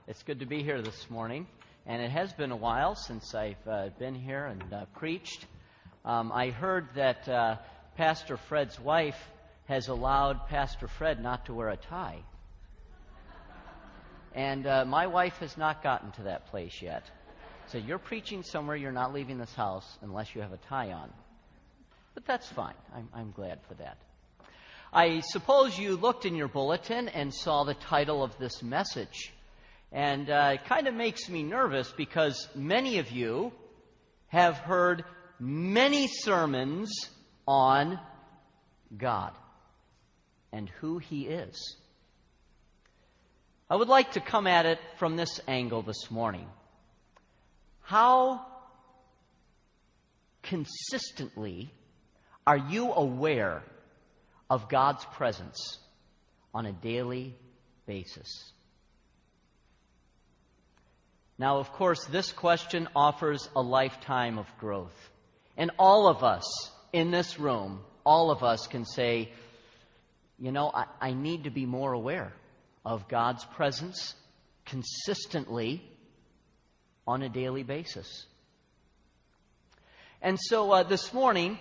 It's good to be here this morning, and it has been a while since I've been here and preached. I heard that Pastor Fred's wife has allowed Pastor Fred not to wear a tie. And my wife has not gotten to that place yet. So you're preaching somewhere, you're not leaving this house unless you have a tie on. But that's fine. I'm glad for that. I suppose you looked in your bulletin and saw the title of this message. And it kind of makes me nervous because many of you have heard many sermons on God and who He is. I would like to come at it from this angle this morning. How consistently are you aware of God's presence on a daily basis? Now, of course, this question offers a lifetime of growth. And all of us in this room, all of us can say, I need to be more aware of God's presence consistently on a daily basis. And so this morning,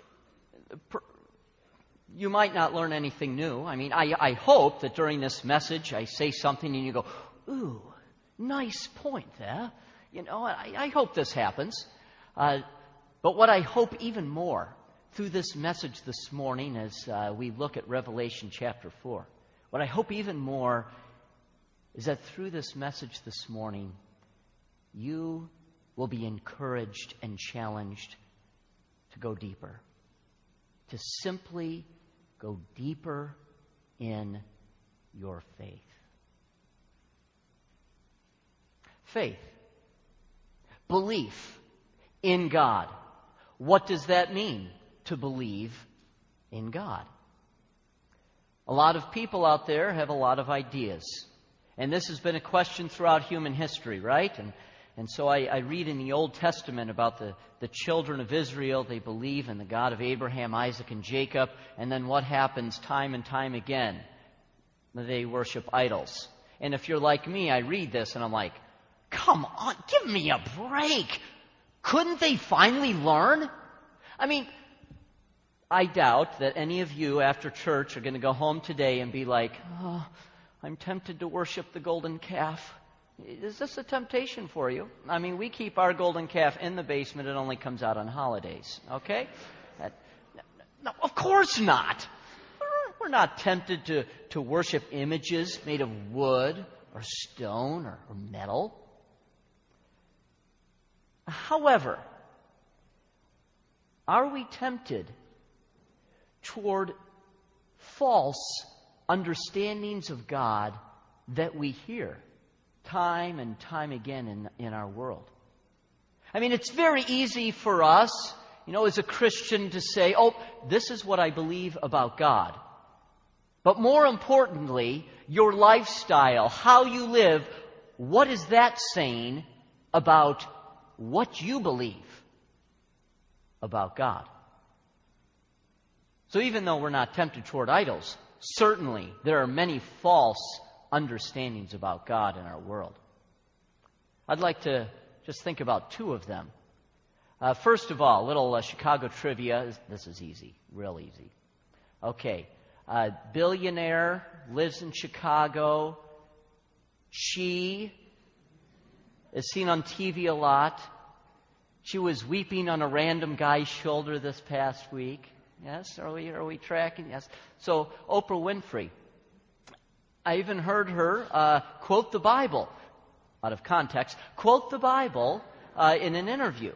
you might not learn anything new. I hope that during this message I say something and you go, ooh, nice point there. I hope this happens. But what I hope even more through this message this morning as we look at Revelation chapter 4, what I hope even more is that through this message this morning, you will be encouraged and challenged to go deeper, to simply go deeper in your faith. Faith, belief in God. What does that mean, to believe in God? A lot of people out there have a lot of ideas. And this has been a question throughout human history, right? And so I read in the Old Testament about the children of Israel. They believe in the God of Abraham, Isaac, and Jacob. And then what happens time and time again? They worship idols. And if you're like me, I read this and I'm like, come on, give me a break. Couldn't they finally learn? I doubt that any of you after church are going to go home today and be like, oh, I'm tempted to worship the golden calf. Is this a temptation for you? We keep our golden calf in the basement. It only comes out on holidays, okay? No, of course not. We're not tempted to worship images made of wood or stone or metal. However, are we tempted toward false understandings of God that we hear time and time again in our world? It's very easy for us, as a Christian to say, oh, this is what I believe about God. But more importantly, your lifestyle, how you live, what is that saying about what you believe about God? So even though we're not tempted toward idols, certainly there are many false understandings about God in our world. I'd like to just think about two of them. First of all, a little Chicago trivia. This is easy, real easy. Okay, billionaire, lives in Chicago. She is seen on TV a lot. She was weeping on a random guy's shoulder this past week. Yes, are we tracking? Yes. So Oprah Winfrey. I even heard her quote the Bible, out of context, quote the Bible in an interview.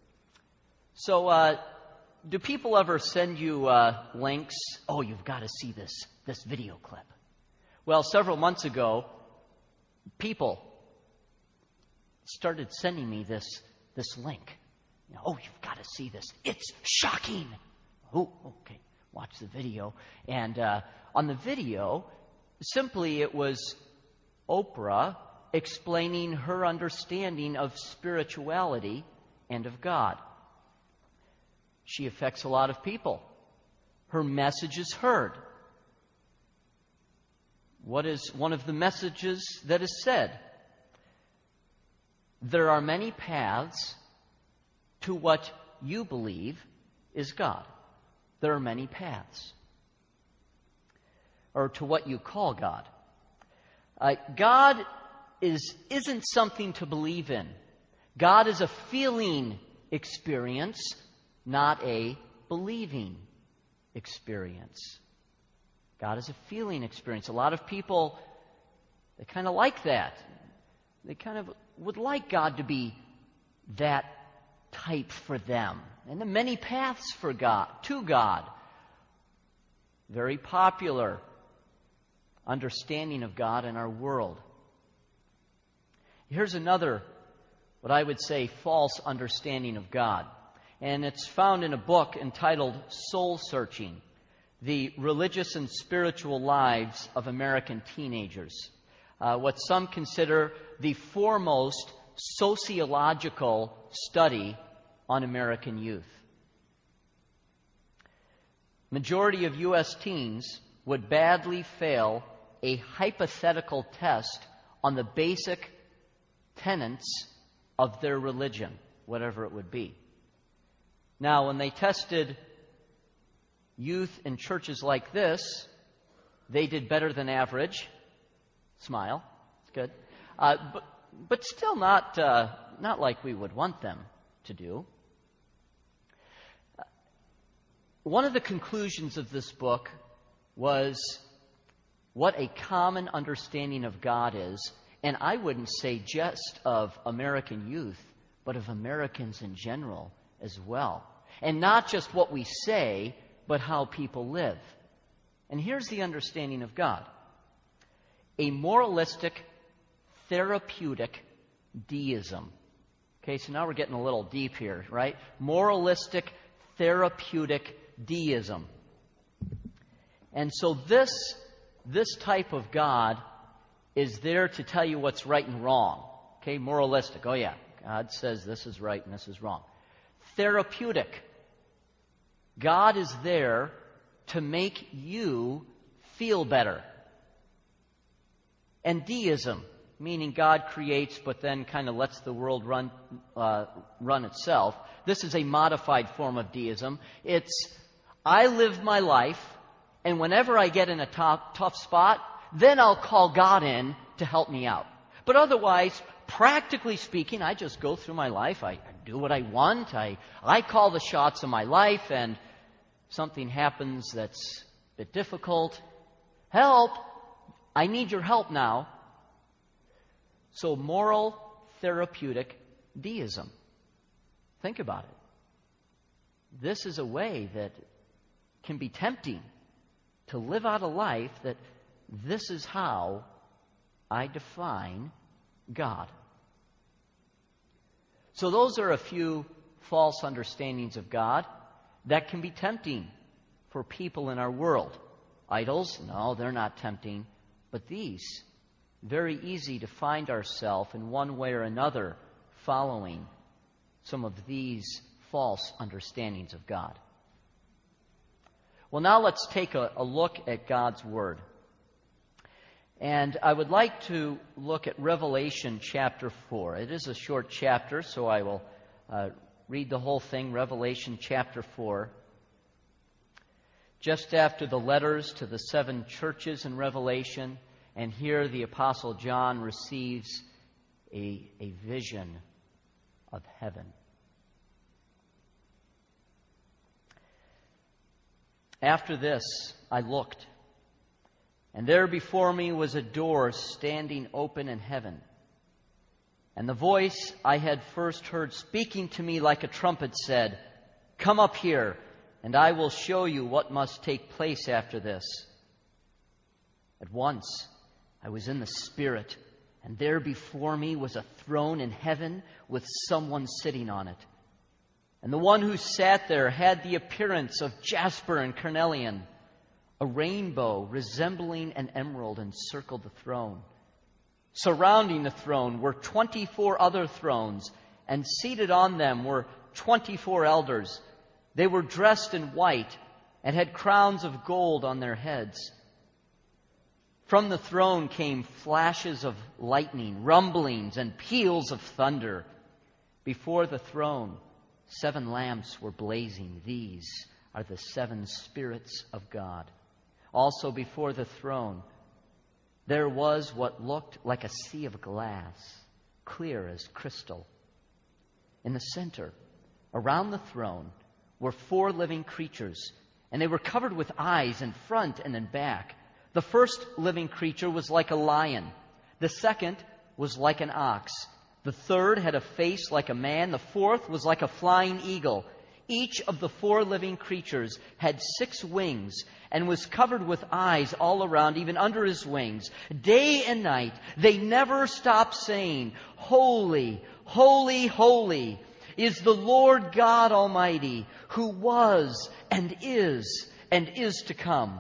So do people ever send you links? Oh, you've got to see this video clip. Well, several months ago, people started sending me this link. Oh, you've got to see this. It's shocking. Oh, okay. Watch the video. And on the video, simply it was Oprah explaining her understanding of spirituality and of God. She affects a lot of people. Her message is heard. What is one of the messages that is said? there are many paths to what you believe is God. There are many paths. Or to what you call God. God isn't something to believe in. God is a feeling experience, not a believing experience. God is a feeling experience. A lot of people, they kind of like that. They kind of would like God to be that type for them. And the many paths for God, to God. Very popular understanding of God in our world. Here's another, what I would say, false understanding of God. And it's found in a book entitled Soul Searching: The Religious and Spiritual Lives of American Teenagers. What some consider the foremost sociological study on American youth. Majority of U.S. teens would badly fail a hypothetical test on the basic tenets of their religion, whatever it would be. Now, when they tested youth in churches like this, they did better than average. Smile. It's good. But still not like we would want them to do. One of the conclusions of this book was what a common understanding of God is, and I wouldn't say just of American youth, but of Americans in general as well. And not just what we say, but how people live. And here's the understanding of God: a moralistic, therapeutic deism. Okay, so now we're getting a little deep here, right? Moralistic, therapeutic deism. And so this type of God is there to tell you what's right and wrong. Okay, moralistic. Oh yeah, God says this is right and this is wrong. Therapeutic. God is there to make you feel better. And deism, meaning God creates but then kind of lets the world run itself. This is a modified form of deism. It's, I live my life, and whenever I get in a tough spot, then I'll call God in to help me out. But otherwise, practically speaking, I just go through my life. I do what I want. I call the shots of my life, and something happens that's a bit difficult. Help! I need your help now. So moral, therapeutic deism. Think about it. This is a way that can be tempting to live out a life that this is how I define God. So those are a few false understandings of God that can be tempting for people in our world. Idols? No, they're not tempting. But these, very easy to find ourselves in one way or another following some of these false understandings of God. Well, now let's take a look at God's Word. And I would like to look at Revelation chapter 4. It is a short chapter, so I will read the whole thing, Revelation chapter 4. Just after the letters to the 7 churches in Revelation, and here the Apostle John receives a vision of heaven. After this, I looked, and there before me was a door standing open in heaven. And the voice I had first heard speaking to me like a trumpet said, "Come up here, and I will show you what must take place after this." At once I was in the Spirit, and there before me was a throne in heaven with someone sitting on it. And the one who sat there had the appearance of jasper and carnelian. A rainbow resembling an emerald encircled the throne. Surrounding the throne were 24 other thrones, and seated on them were 24 elders. They were dressed in white and had crowns of gold on their heads. From the throne came flashes of lightning, rumblings, and peals of thunder. Before the throne, 7 lamps were blazing. These are the 7 spirits of God. Also before the throne, there was what looked like a sea of glass, clear as crystal. In the center, around the throne, were 4 living creatures, and they were covered with eyes in front and in back. The first living creature was like a lion. The second was like an ox. The third had a face like a man. The fourth was like a flying eagle. Each of the 4 living creatures had 6 wings and was covered with eyes all around, even under his wings. Day and night, they never stopped saying, "Holy, holy, holy is the Lord God Almighty, who was and is to come."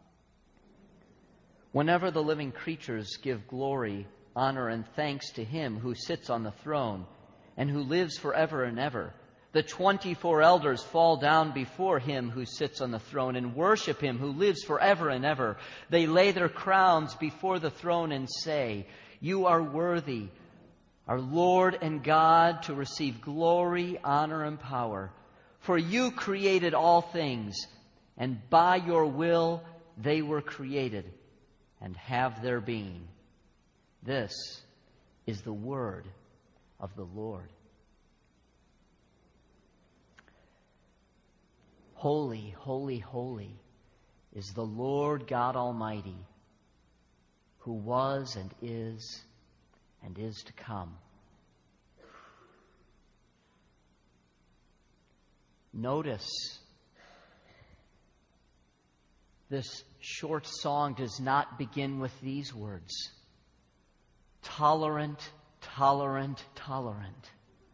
Whenever the living creatures give glory, honor, and thanks to Him who sits on the throne and who lives forever and ever, the 24 elders fall down before Him who sits on the throne and worship Him who lives forever and ever. They lay their crowns before the throne and say, "You are worthy, our Lord and God, to receive glory, honor, and power. For you created all things, and by your will they were created and have their being." This is the word of the Lord. Holy, holy, holy is the Lord God Almighty, who was and is to come. Notice, this short song does not begin with these words: tolerant, tolerant, tolerant.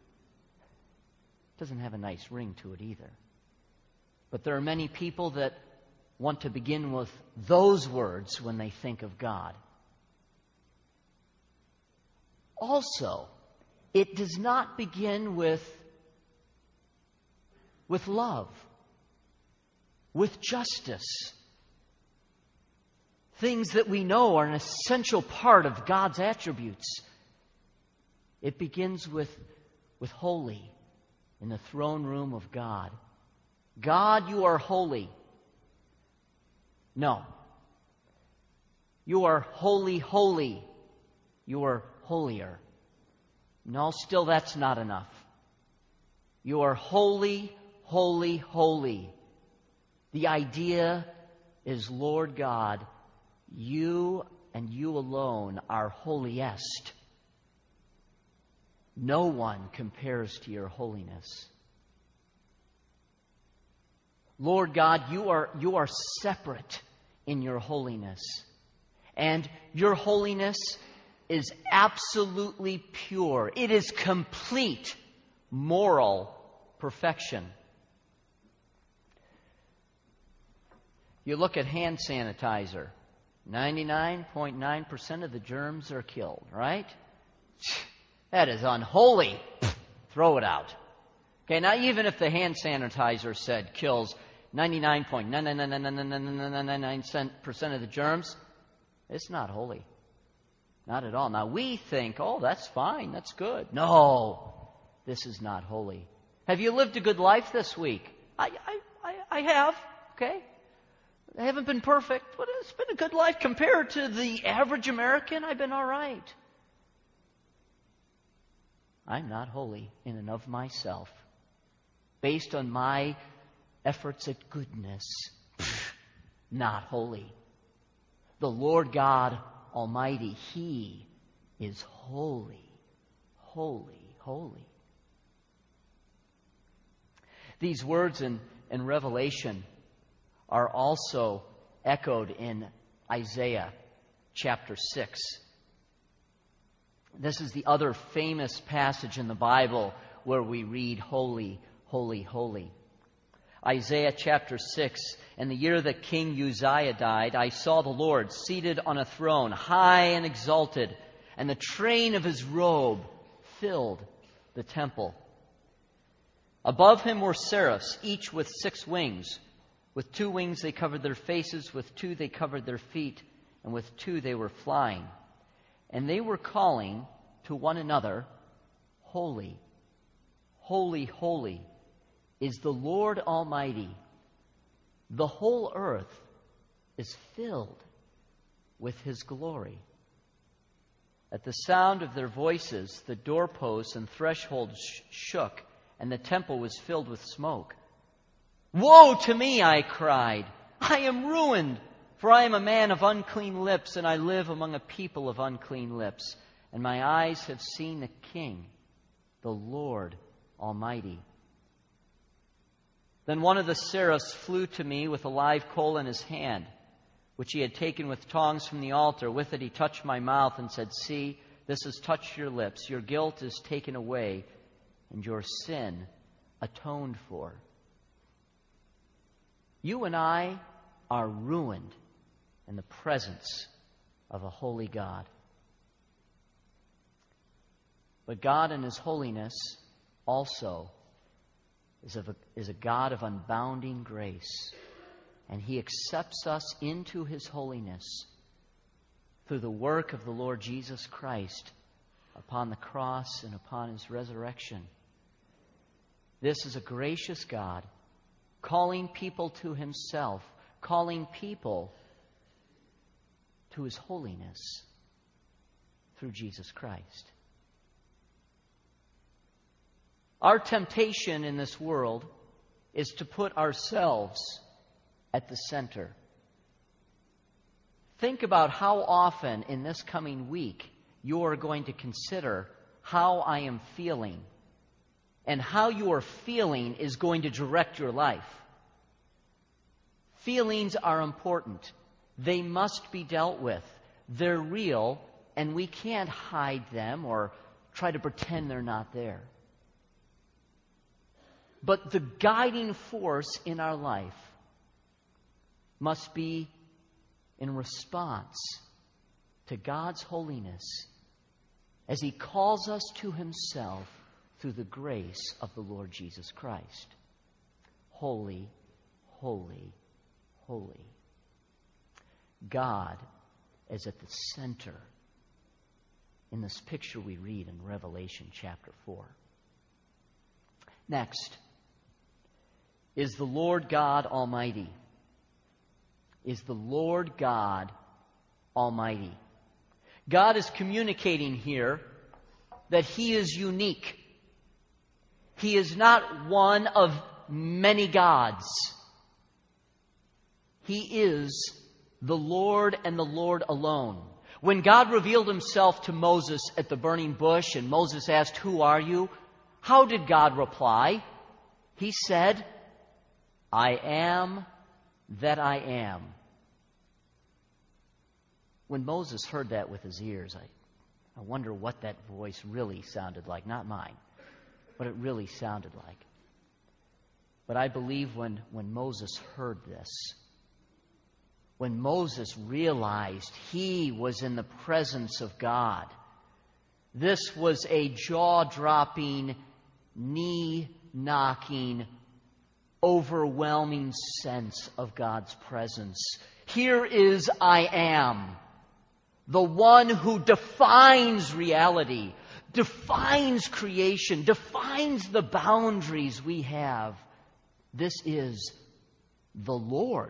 It doesn't have a nice ring to it either. But there are many people that want to begin with those words when they think of God. Also, it does not begin with love, with justice, things that we know are an essential part of God's attributes. It begins with holy in the throne room of God. God, you are holy. No. You are holy, holy. You are holier. No, still that's not enough. You are holy, holy, holy. The idea is, Lord God, you and you alone are holiest. No one compares to your holiness. Lord God, you are separate in your holiness. And your holiness is absolutely pure. It is complete moral perfection. You look at hand sanitizer. 99.9% of the germs are killed, right? That is unholy. Throw it out. Okay, now even if the hand sanitizer said kills 99.9999999% of the germs, it's not holy. Not at all. Now we think, oh, that's fine, that's good. No, this is not holy. Have you lived a good life this week? I have, okay? I haven't been perfect, but it's been a good life compared to the average American. I've been all right. I'm not holy in and of myself. Based on my efforts at goodness, not holy. The Lord God Almighty, He is holy, holy, holy. These words in Revelation are also echoed in Isaiah chapter 6. This is the other famous passage in the Bible where we read, holy, holy, holy. Isaiah chapter 6, in the year that King Uzziah died, I saw the Lord seated on a throne, high and exalted, and the train of His robe filled the temple. Above Him were seraphs, each with 6 wings. With 2 wings they covered their faces, with 2 they covered their feet, and with 2 they were flying. And they were calling to one another, Holy, holy, holy is the Lord Almighty. The whole earth is filled with His glory. At the sound of their voices, the doorposts and thresholds shook, and the temple was filled with smoke. Woe to me, I cried. I am ruined, for I am a man of unclean lips, and I live among a people of unclean lips. And my eyes have seen the King, the Lord Almighty. Then one of the seraphs flew to me with a live coal in his hand, which he had taken with tongs from the altar. With it he touched my mouth and said, See, this has touched your lips. Your guilt is taken away, and your sin atoned for. You and I are ruined in the presence of a holy God. But God in His holiness also is a God of unbounding grace. And He accepts us into His holiness through the work of the Lord Jesus Christ upon the cross and upon His resurrection. This is a gracious God calling people to Himself, calling people to His holiness through Jesus Christ. Our temptation in this world is to put ourselves at the center. Think about how often in this coming week you are going to consider how I am feeling, and how your feeling is going to direct your life. Feelings are important. They must be dealt with. They're real, and we can't hide them or try to pretend they're not there. But the guiding force in our life must be in response to God's holiness as He calls us to Himself through the grace of the Lord Jesus Christ. Holy, holy, holy. God is at the center in this picture we read in Revelation chapter 4. Next is the Lord God Almighty. Is the Lord God Almighty. God is communicating here that He is unique. He is not one of many gods. He is the Lord and the Lord alone. When God revealed Himself to Moses at the burning bush and Moses asked, "Who are you?" how did God reply? He said, "I am that I am." When Moses heard that with his ears, I wonder what that voice really sounded like. Not mine, what it really sounded like. But I believe when Moses heard this, when Moses realized he was in the presence of God, this was a jaw-dropping, knee-knocking, overwhelming sense of God's presence. Here is I am, the one who defines reality, defines creation, defines the boundaries we have. This is the Lord.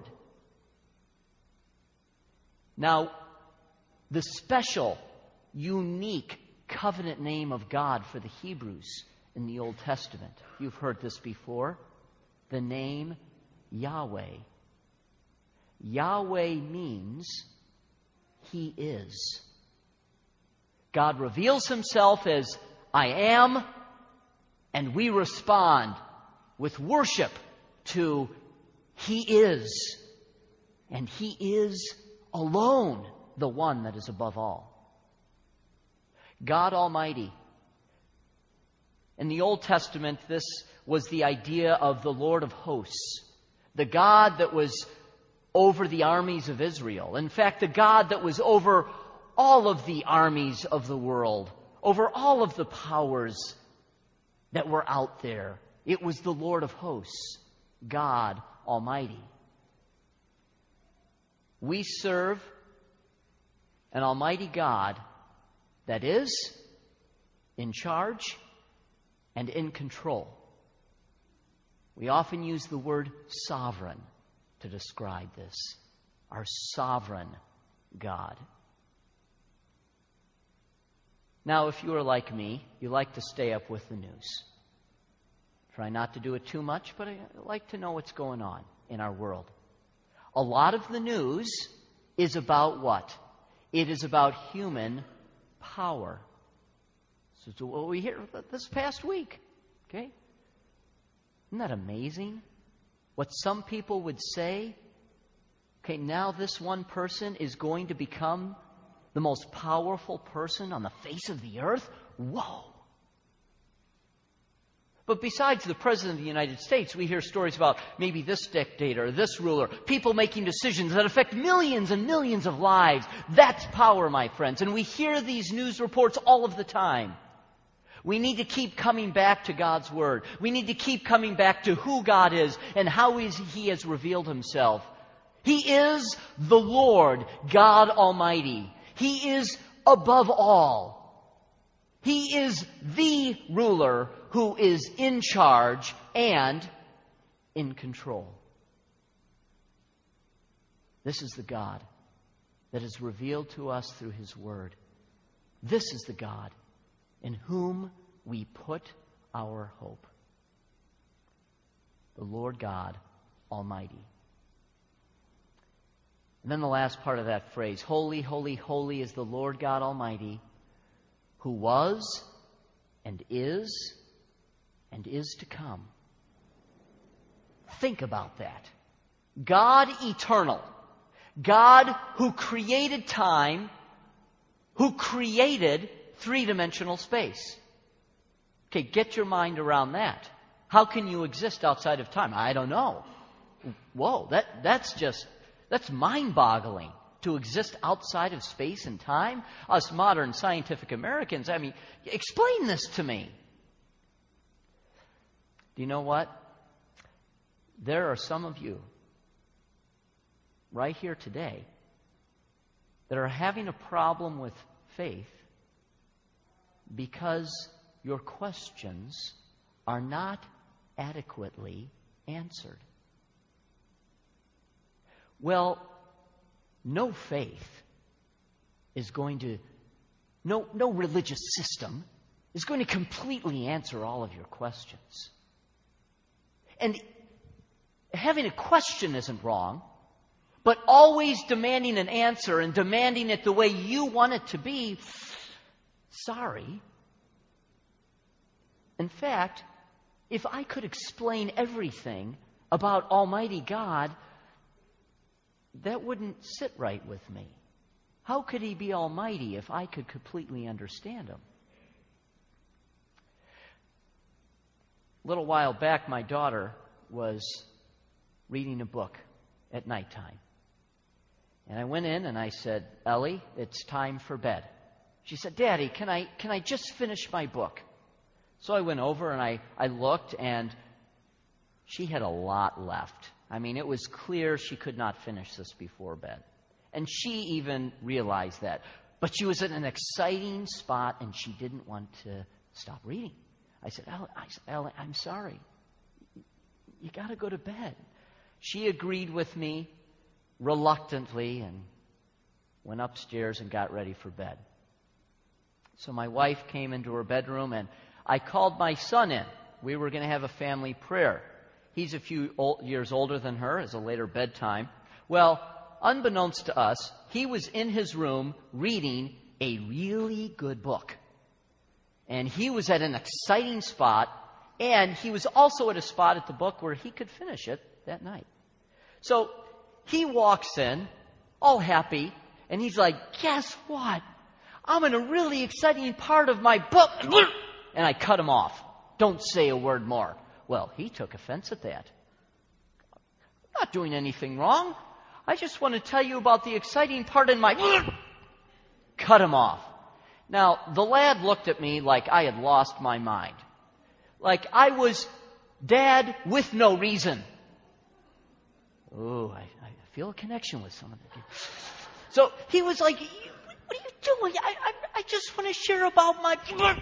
Now, the special, unique covenant name of God for the Hebrews in the Old Testament, you've heard this before, the name Yahweh. Yahweh means He is. God reveals Himself as I am, and we respond with worship to He is. And He is alone the one that is above all. God Almighty. In the Old Testament, this was the idea of the Lord of hosts, the God that was over the armies of Israel. In fact, the God that was over all of the armies of the world, over all of the powers that were out there. It was the Lord of hosts, God Almighty. We serve An almighty God that is in charge and in control. We often use the word sovereign to describe this. Our sovereign God. Now, if you are like me, you like to stay up with the news. Try not to do it too much, but I like to know what's going on in our world. A lot of the news is about what? It is about human power. This is what we hear this past week. Okay? Isn't that amazing? What some people would say, okay, now this one person is going to become the most powerful person on the face of the earth? Whoa! But besides the President of the United States, we hear stories about maybe this dictator, this ruler, people making decisions that affect millions and millions of lives. That's power, my friends. And we hear these news reports all of the time. We need to keep coming back to God's Word. We need to keep coming back to who God is and how He has revealed Himself. He is the Lord, God Almighty. He is above all. He is the ruler who is in charge and in control. This is the God that is revealed to us through His Word. This is the God in whom we put our hope. The Lord God Almighty. And then the last part of that phrase, holy, holy, holy is the Lord God Almighty, who was and is to come. Think about that. God eternal. God who created time, who created three-dimensional space. Okay, get your mind around that. How can you exist outside of time? I don't know. Whoa, that's mind-boggling to exist outside of space and time. Us modern scientific Americans, explain this to me. Do you know what? There are some of you right here today that are having a problem with faith because your questions are not adequately answered. Well, no faith is going to, no religious system is going to completely answer all of your questions. And having a question isn't wrong, but always demanding an answer and demanding it the way you want it to be, sorry. In fact, if I could explain everything about Almighty God, that wouldn't sit right with me. How could He be almighty if I could completely understand Him? A little while back, my daughter was reading a book at nighttime. And I went in and I said, Ellie, it's time for bed. She said, Daddy, can I just finish my book? So I went over and I looked, and she had a lot left. It was clear she could not finish this before bed. And she even realized that. But she was in an exciting spot, and she didn't want to stop reading. I said, Ellie, I'm sorry. You got to go to bed. She agreed with me reluctantly and went upstairs and got ready for bed. So my wife came into her bedroom, and I called my son in. We were going to have a family prayer. He's a few years older than her, as a later bedtime. Well, unbeknownst to us, he was in his room reading a really good book. And he was at an exciting spot, and he was also at a spot at the book where he could finish it that night. So he walks in, all happy, and he's like, guess what? I'm in a really exciting part of my book. And I cut him off. Don't say a word more. Well, he took offense at that. I'm not doing anything wrong. I just want to tell you about the exciting part in my... Cut him off. Now, the lad looked at me like I had lost my mind. Like I was dad with no reason. Oh, I feel a connection with some of them. So he was like, What are you doing? I just want to share about my...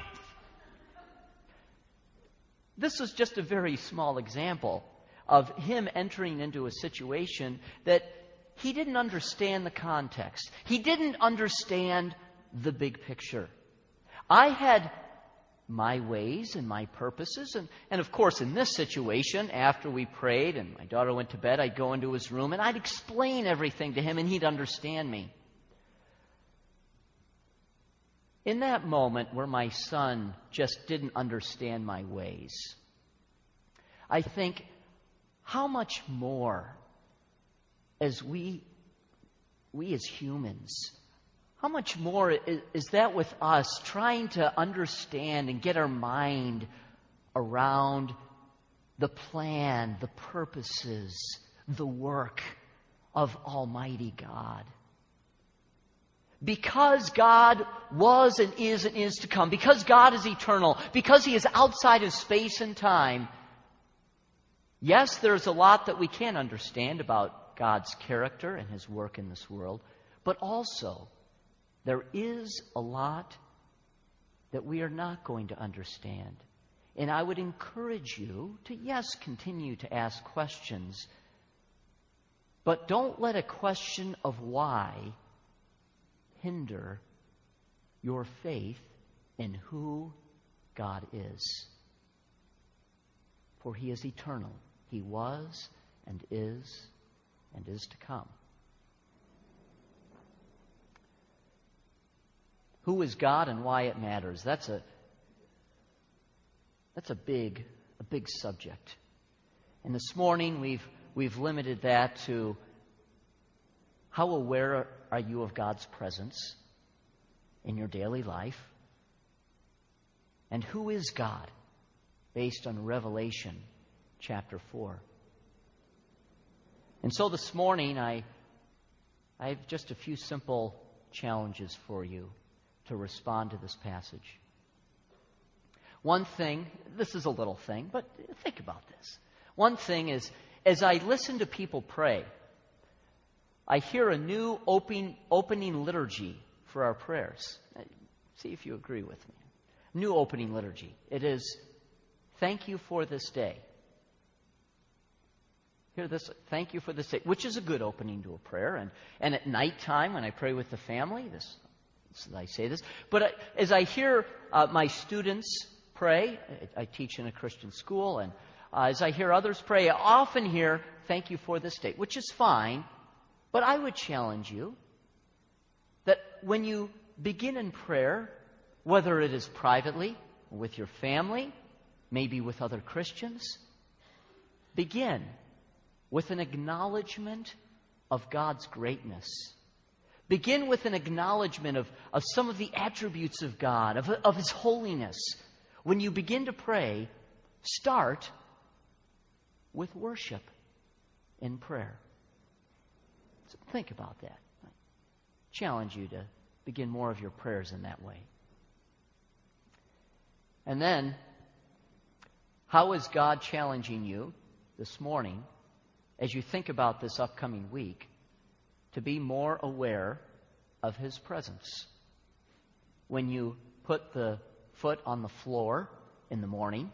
This is just a very small example of him entering into a situation that he didn't understand the context. He didn't understand the big picture. I had my ways and my purposes. And of course, in this situation, after we prayed and my daughter went to bed, I'd go into his room and I'd explain everything to him and he'd understand me. In that moment where my son just didn't understand my ways, I think, how much more as we as humans, how much more is that with us trying to understand and get our mind around the plan, the purposes, the work of Almighty God? Because God was and is to come, because God is eternal, because He is outside of space and time, yes, there's a lot that we can understand about God's character and His work in this world, but also there is a lot that we are not going to understand. And I would encourage you to, yes, continue to ask questions, but don't let a question of why hinder your faith in who God is. For He is eternal. He was and is to come. Who is God and why it matters? That's a big subject. And this morning we've limited that to how aware are you of God's presence in your daily life? And who is God based on Revelation chapter 4? And so this morning I have just a few simple challenges for you to respond to this passage. One thing, this is a little thing, but think about this. One thing is, as I listen to people pray, I hear a new opening liturgy for our prayers. See if you agree with me. New opening liturgy. It is, thank you for this day. Hear this, thank you for this day, which is a good opening to a prayer. And at nighttime when I pray with the family, I say this. But as I hear my students pray, I teach in a Christian school, and as I hear others pray, I often hear, thank you for this day, which is fine. But I would challenge you that when you begin in prayer, whether it is privately, with your family, maybe with other Christians, begin with an acknowledgement of God's greatness. Begin with an acknowledgement of some of the attributes of God, of His holiness. When you begin to pray, start with worship in prayer. So think about that. I challenge you to begin more of your prayers in that way. And then, how is God challenging you this morning as you think about this upcoming week to be more aware of His presence? When you put the foot on the floor in the morning,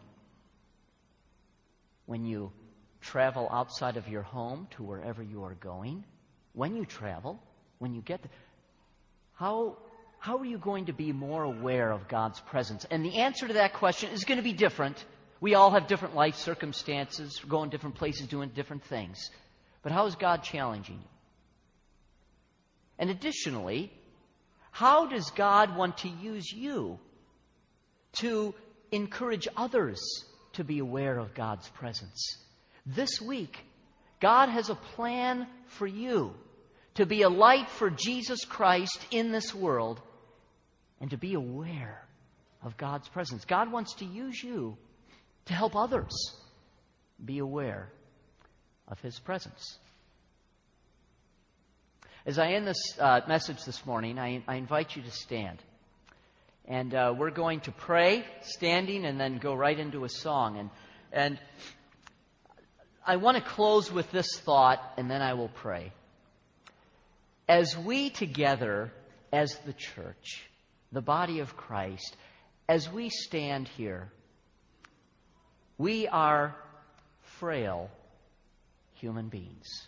when you travel outside of your home to wherever you are going, when you travel, when you get there, how are you going to be more aware of God's presence? And the answer to that question is going to be different. We all have different life circumstances, going different places, doing different things. But how is God challenging you? And additionally, how does God want to use you to encourage others to be aware of God's presence? This week, God has a plan for you to be a light for Jesus Christ in this world and to be aware of God's presence. God wants to use you to help others be aware of His presence. As I end this message this morning, I invite you to stand. And we're going to pray standing and then go right into a song. And I want to close with this thought, and then I will pray. As we together as the church, the body of Christ, as we stand here, we are frail human beings.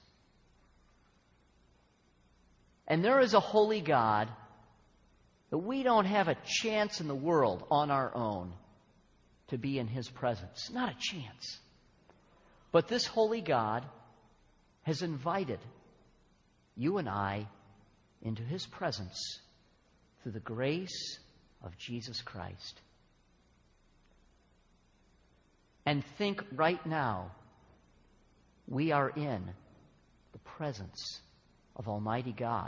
And there is a holy God that we don't have a chance in the world on our own to be in His presence. Not a chance. But this holy God has invited you and I into His presence through the grace of Jesus Christ. And think right now, we are in the presence of Almighty God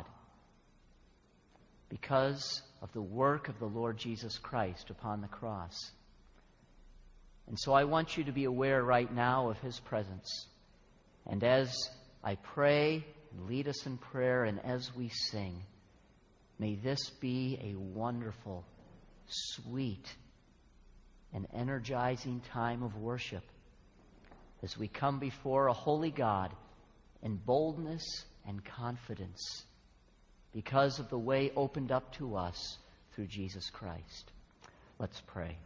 because of the work of the Lord Jesus Christ upon the cross. And so I want you to be aware right now of His presence. And as I pray and lead us in prayer and as we sing, may this be a wonderful, sweet, and energizing time of worship as we come before a holy God in boldness and confidence because of the way opened up to us through Jesus Christ. Let's pray.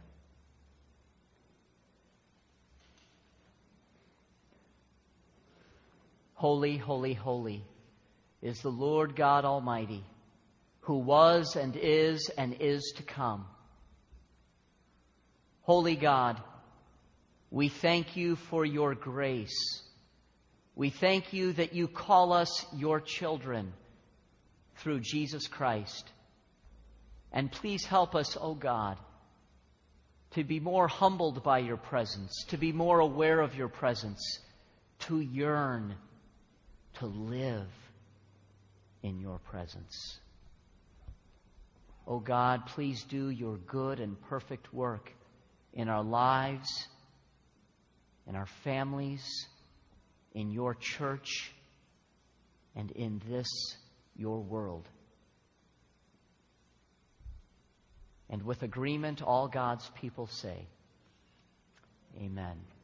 Holy, holy, holy is the Lord God Almighty, who was and is to come. Holy God, we thank you for your grace. We thank you that you call us your children through Jesus Christ. And please help us, O God, to be more humbled by your presence, to be more aware of your presence, to yearn, to live in your presence. O God, please do your good and perfect work in our lives, in our families, in your church, and in this, your world. And with agreement, all God's people say, Amen.